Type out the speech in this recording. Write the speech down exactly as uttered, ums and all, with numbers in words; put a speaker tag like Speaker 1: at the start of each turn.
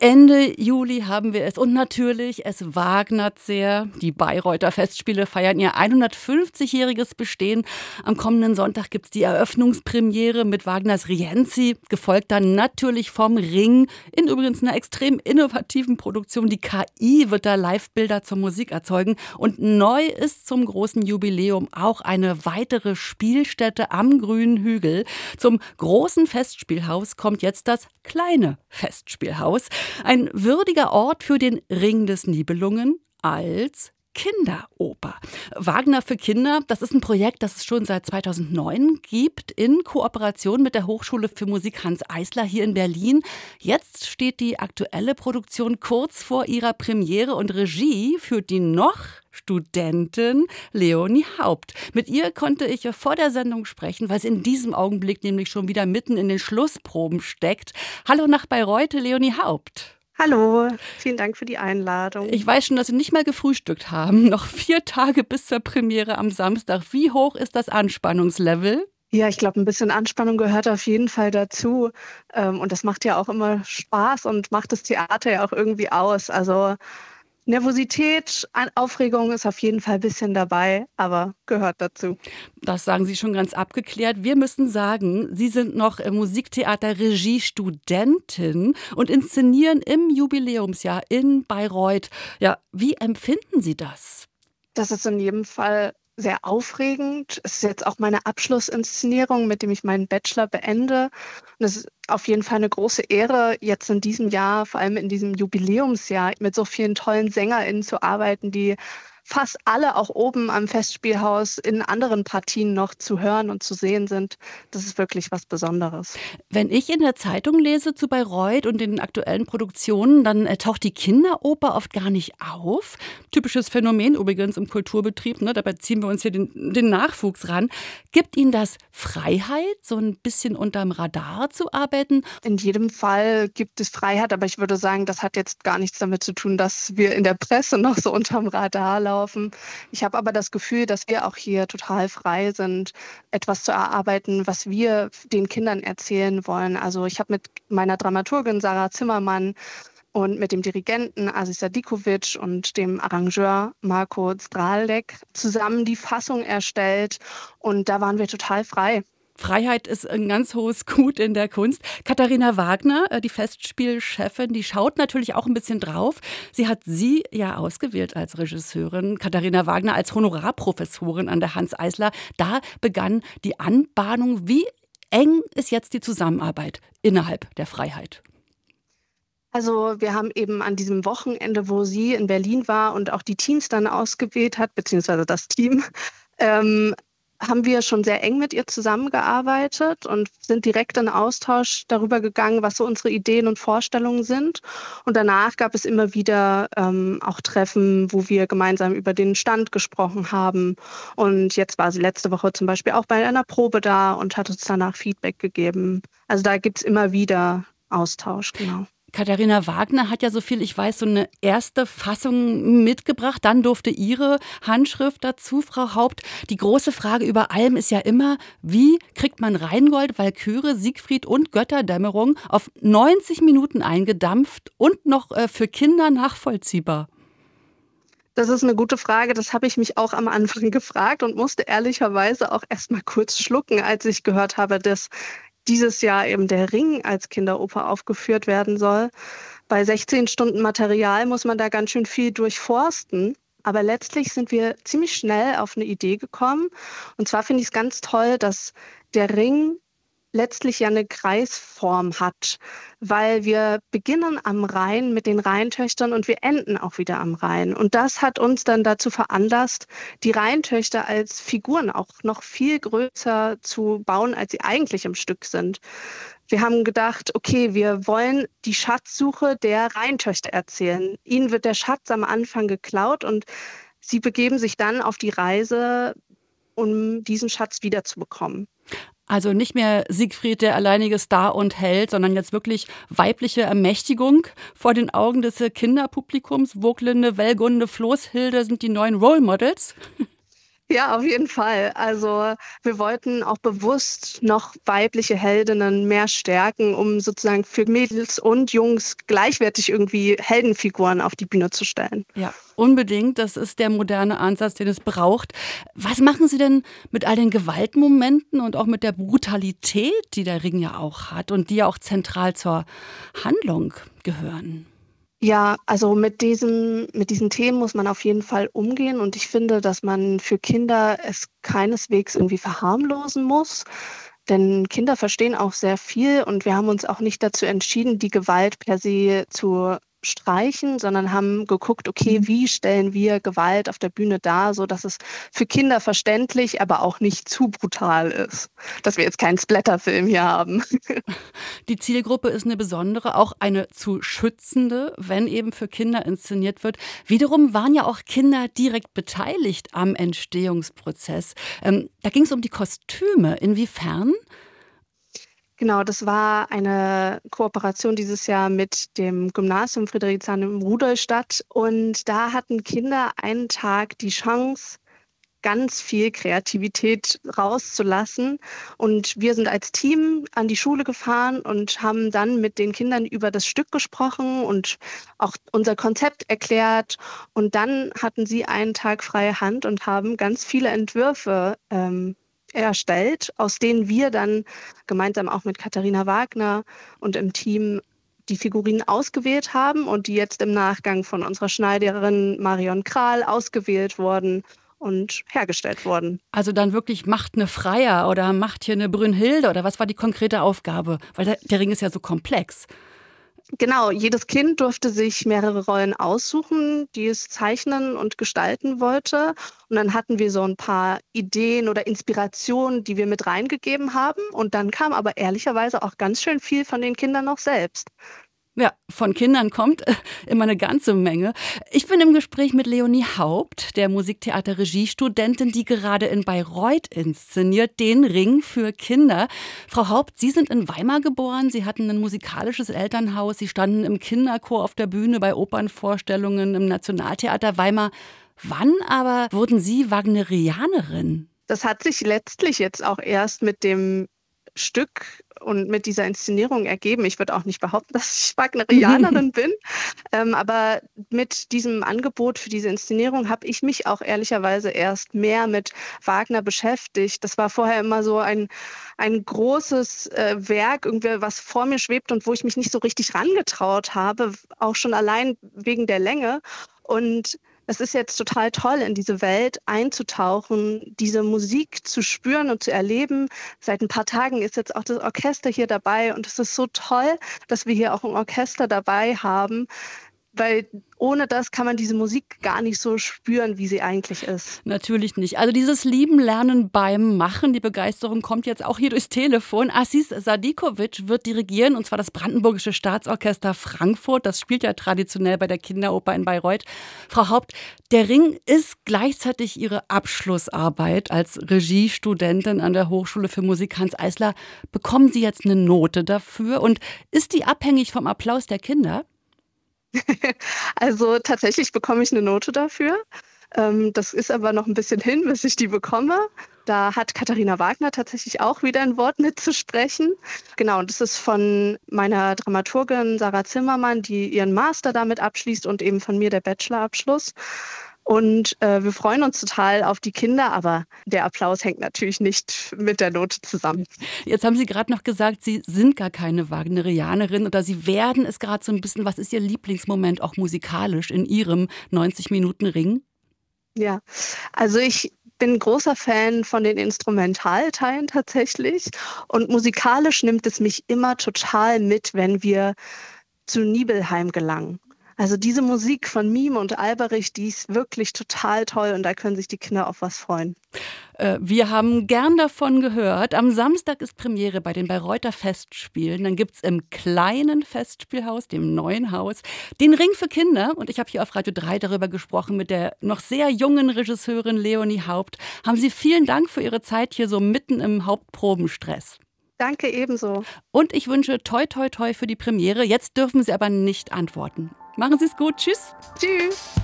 Speaker 1: Ende Juli haben wir es und natürlich, es wagnert sehr. Die Bayreuther Festspiele feiern ihr hundertfünfzigjähriges Bestehen. Am kommenden Sonntag gibt es die Eröffnungspremiere mit Wagners Rienzi, gefolgt dann natürlich vom Ring, in übrigens einer extrem innovativen Produktion. Die K I wird da Live-Bilder zur Musik erzeugen und neu ist zum großen Jubiläum auch eine weitere Spielstätte am Grünen Hügel. Zum großen Festspielhaus kommt jetzt das kleine Festspielhaus. Ein würdiger Ort für den Ring des Nibelungen als Kinderoper. Wagner für Kinder, das ist ein Projekt, das es schon seit zweitausendneun gibt, in Kooperation mit der Hochschule für Musik Hanns Eisler hier in Berlin. Jetzt steht die aktuelle Produktion kurz vor ihrer Premiere und Regie führt die noch Studentin Leonie Haupt. Mit ihr konnte ich vor der Sendung sprechen, weil sie in diesem Augenblick nämlich schon wieder mitten in den Schlussproben steckt. Hallo nach Bayreuth, Leonie Haupt.
Speaker 2: Hallo, vielen Dank für die Einladung.
Speaker 1: Ich weiß schon, dass Sie nicht mal gefrühstückt haben. Noch vier Tage bis zur Premiere am Samstag. Wie hoch ist das Anspannungslevel?
Speaker 2: Ja, ich glaube, ein bisschen Anspannung gehört auf jeden Fall dazu. Und das macht ja auch immer Spaß und macht das Theater ja auch irgendwie aus. Also Nervosität, Aufregung ist auf jeden Fall ein bisschen dabei, aber gehört dazu.
Speaker 1: Das sagen Sie schon ganz abgeklärt. Wir müssen sagen, Sie sind noch Musiktheater-Regie-Studentin und inszenieren im Jubiläumsjahr in Bayreuth. Ja, wie empfinden Sie das?
Speaker 2: Das ist in jedem Fall sehr aufregend. Es ist jetzt auch meine Abschlussinszenierung, mit dem ich meinen Bachelor beende. Und es ist auf jeden Fall eine große Ehre, jetzt in diesem Jahr, vor allem in diesem Jubiläumsjahr, mit so vielen tollen SängerInnen zu arbeiten, die fast alle auch oben am Festspielhaus in anderen Partien noch zu hören und zu sehen sind. Das ist wirklich was Besonderes.
Speaker 1: Wenn ich in der Zeitung lese zu Bayreuth und den aktuellen Produktionen, dann äh, taucht die Kinderoper oft gar nicht auf. Typisches Phänomen übrigens im Kulturbetrieb, ne? Dabei ziehen wir uns hier den, den Nachwuchs ran. Gibt Ihnen das Freiheit, so ein bisschen unterm Radar zu arbeiten?
Speaker 2: In jedem Fall gibt es Freiheit, aber ich würde sagen, das hat jetzt gar nichts damit zu tun, dass wir in der Presse noch so unterm Radar laufen. Ich habe aber das Gefühl, dass wir auch hier total frei sind, etwas zu erarbeiten, was wir den Kindern erzählen wollen. Also ich habe mit meiner Dramaturgin Sarah Zimmermann und mit dem Dirigenten Aziz Sadikovic und dem Arrangeur Marco Zdralek zusammen die Fassung erstellt und da waren wir total frei.
Speaker 1: Freiheit ist ein ganz hohes Gut in der Kunst. Katharina Wagner, die Festspielchefin, die schaut natürlich auch ein bisschen drauf. Sie hat Sie ja ausgewählt als Regisseurin. Katharina Wagner als Honorarprofessorin an der Hanns Eisler. Da begann die Anbahnung. Wie eng ist jetzt die Zusammenarbeit innerhalb der Freiheit?
Speaker 2: Also wir haben eben an diesem Wochenende, wo sie in Berlin war und auch die Teams dann ausgewählt hat, beziehungsweise das Team, ähm, haben wir schon sehr eng mit ihr zusammengearbeitet und sind direkt in Austausch darüber gegangen, was so unsere Ideen und Vorstellungen sind. Und danach gab es immer wieder ähm, auch Treffen, wo wir gemeinsam über den Stand gesprochen haben. Und jetzt war sie letzte Woche zum Beispiel auch bei einer Probe da und hat uns danach Feedback gegeben. Also da gibt es immer wieder Austausch, genau.
Speaker 1: Katharina Wagner hat ja, so viel ich weiß, so eine erste Fassung mitgebracht. Dann durfte Ihre Handschrift dazu, Frau Haupt. Die große Frage über allem ist ja immer, wie kriegt man Rheingold, Walküre, Siegfried und Götterdämmerung auf neunzig Minuten eingedampft und noch äh, für Kinder nachvollziehbar?
Speaker 2: Das ist eine gute Frage. Das habe ich mich auch am Anfang gefragt und musste ehrlicherweise auch erst mal kurz schlucken, als ich gehört habe, dass dieses Jahr eben der Ring als Kinderoper aufgeführt werden soll. Bei sechzehn Stunden Material muss man da ganz schön viel durchforsten. Aber letztlich sind wir ziemlich schnell auf eine Idee gekommen. Und zwar finde ich es ganz toll, dass der Ring letztlich ja eine Kreisform hat, weil wir beginnen am Rhein mit den Rheintöchtern und wir enden auch wieder am Rhein. Und das hat uns dann dazu veranlasst, die Rheintöchter als Figuren auch noch viel größer zu bauen, als sie eigentlich im Stück sind. Wir haben gedacht, okay, wir wollen die Schatzsuche der Rheintöchter erzählen. Ihnen wird der Schatz am Anfang geklaut und sie begeben sich dann auf die Reise, um diesen Schatz wiederzubekommen.
Speaker 1: Also nicht mehr Siegfried, der alleinige Star und Held, sondern jetzt wirklich weibliche Ermächtigung vor den Augen des Kinderpublikums. Burglinde, Wellgunde, Floßhilde sind die neuen Role Models.
Speaker 2: Ja, auf jeden Fall. Also wir wollten auch bewusst noch weibliche Heldinnen mehr stärken, um sozusagen für Mädels und Jungs gleichwertig irgendwie Heldenfiguren auf die Bühne zu stellen.
Speaker 1: Ja, unbedingt. Das ist der moderne Ansatz, den es braucht. Was machen Sie denn mit all den Gewaltmomenten und auch mit der Brutalität, die der Ring ja auch hat und die ja auch zentral zur Handlung gehören?
Speaker 2: Ja, also mit diesem mit diesen Themen muss man auf jeden Fall umgehen und ich finde, dass man für Kinder es keineswegs irgendwie verharmlosen muss, denn Kinder verstehen auch sehr viel und wir haben uns auch nicht dazu entschieden, die Gewalt per se zu streichen, sondern haben geguckt, okay, wie stellen wir Gewalt auf der Bühne dar, sodass es für Kinder verständlich, aber auch nicht zu brutal ist, dass wir jetzt keinen Splatterfilm hier haben.
Speaker 1: Die Zielgruppe ist eine besondere, auch eine zu schützende, wenn eben für Kinder inszeniert wird. Wiederum waren ja auch Kinder direkt beteiligt am Entstehungsprozess. Ähm, da ging es um die Kostüme. Inwiefern?
Speaker 2: Genau, das war eine Kooperation dieses Jahr mit dem Gymnasium Friedrichshain in Rudolstadt. Und da hatten Kinder einen Tag die Chance, ganz viel Kreativität rauszulassen. Und wir sind als Team an die Schule gefahren und haben dann mit den Kindern über das Stück gesprochen und auch unser Konzept erklärt. Und dann hatten sie einen Tag freie Hand und haben ganz viele Entwürfe ähm, erstellt, aus denen wir dann gemeinsam auch mit Katharina Wagner und im Team die Figurinen ausgewählt haben und die jetzt im Nachgang von unserer Schneiderin Marion Kral ausgewählt wurden und hergestellt wurden.
Speaker 1: Also dann wirklich macht eine Freier oder macht hier eine Brünnhilde oder was war die konkrete Aufgabe? Weil der, der Ring ist ja so komplex.
Speaker 2: Genau, jedes Kind durfte sich mehrere Rollen aussuchen, die es zeichnen und gestalten wollte. Und dann hatten wir so ein paar Ideen oder Inspirationen, die wir mit reingegeben haben. Und dann kam aber ehrlicherweise auch ganz schön viel von den Kindern noch selbst.
Speaker 1: Ja, von Kindern kommt äh, immer eine ganze Menge. Ich bin im Gespräch mit Leonie Haupt, der Musiktheater-Regiestudentin, die gerade in Bayreuth inszeniert, den Ring für Kinder. Frau Haupt, Sie sind in Weimar geboren, Sie hatten ein musikalisches Elternhaus, Sie standen im Kinderchor auf der Bühne bei Opernvorstellungen im Nationaltheater Weimar. Wann aber wurden Sie Wagnerianerin?
Speaker 2: Das hat sich letztlich jetzt auch erst mit dem Stück und mit dieser Inszenierung ergeben. Ich würde auch nicht behaupten, dass ich Wagnerianerin bin, ähm, aber mit diesem Angebot für diese Inszenierung habe ich mich auch ehrlicherweise erst mehr mit Wagner beschäftigt. Das war vorher immer so ein, ein großes äh, Werk, irgendwie, was vor mir schwebt und wo ich mich nicht so richtig rangetraut habe, auch schon allein wegen der Länge. Und es ist jetzt total toll, in diese Welt einzutauchen, diese Musik zu spüren und zu erleben. Seit ein paar Tagen ist jetzt auch das Orchester hier dabei und es ist so toll, dass wir hier auch ein Orchester dabei haben, weil ohne das kann man diese Musik gar nicht so spüren, wie sie eigentlich ist.
Speaker 1: Natürlich nicht. Also dieses Lieben Lernen beim Machen, die Begeisterung kommt jetzt auch hier durchs Telefon. Aziz Sadikovic wird dirigieren, und zwar das Brandenburgische Staatsorchester Frankfurt. Das spielt ja traditionell bei der Kinderoper in Bayreuth. Frau Haupt, der Ring ist gleichzeitig Ihre Abschlussarbeit als Regiestudentin an der Hochschule für Musik Hanns Eisler. Bekommen Sie jetzt eine Note dafür? Und ist die abhängig vom Applaus der Kinder?
Speaker 2: Also tatsächlich bekomme ich eine Note dafür. Ähm, das ist aber noch ein bisschen hin, bis ich die bekomme. Da hat Katharina Wagner tatsächlich auch wieder ein Wort mitzusprechen. Genau, und das ist von meiner Dramaturgin Sarah Zimmermann, die ihren Master damit abschließt, und eben von mir der Bachelorabschluss. Und äh, wir freuen uns total auf die Kinder, aber der Applaus hängt natürlich nicht mit der Note zusammen.
Speaker 1: Jetzt haben Sie gerade noch gesagt, Sie sind gar keine Wagnerianerin oder Sie werden es gerade so ein bisschen. Was ist Ihr Lieblingsmoment auch musikalisch in Ihrem neunzig-Minuten-Ring?
Speaker 2: Ja, also ich bin großer Fan von den Instrumentalteilen tatsächlich. Und musikalisch nimmt es mich immer total mit, wenn wir zu Nibelheim gelangen. Also diese Musik von Mime und Alberich, die ist wirklich total toll und da können sich die Kinder auf was freuen.
Speaker 1: Äh, wir haben gern davon gehört. Am Samstag ist Premiere bei den Bayreuther Festspielen. Dann gibt es im kleinen Festspielhaus, dem neuen Haus, den Ring für Kinder. Und ich habe hier auf Radio drei darüber gesprochen mit der noch sehr jungen Regisseurin Leonie Haupt. Haben Sie vielen Dank für Ihre Zeit hier so mitten im Hauptprobenstress.
Speaker 2: Danke ebenso.
Speaker 1: Und ich wünsche toi toi toi für die Premiere. Jetzt dürfen Sie aber nicht antworten. Machen Sie es gut. Tschüss.
Speaker 2: Tschüss.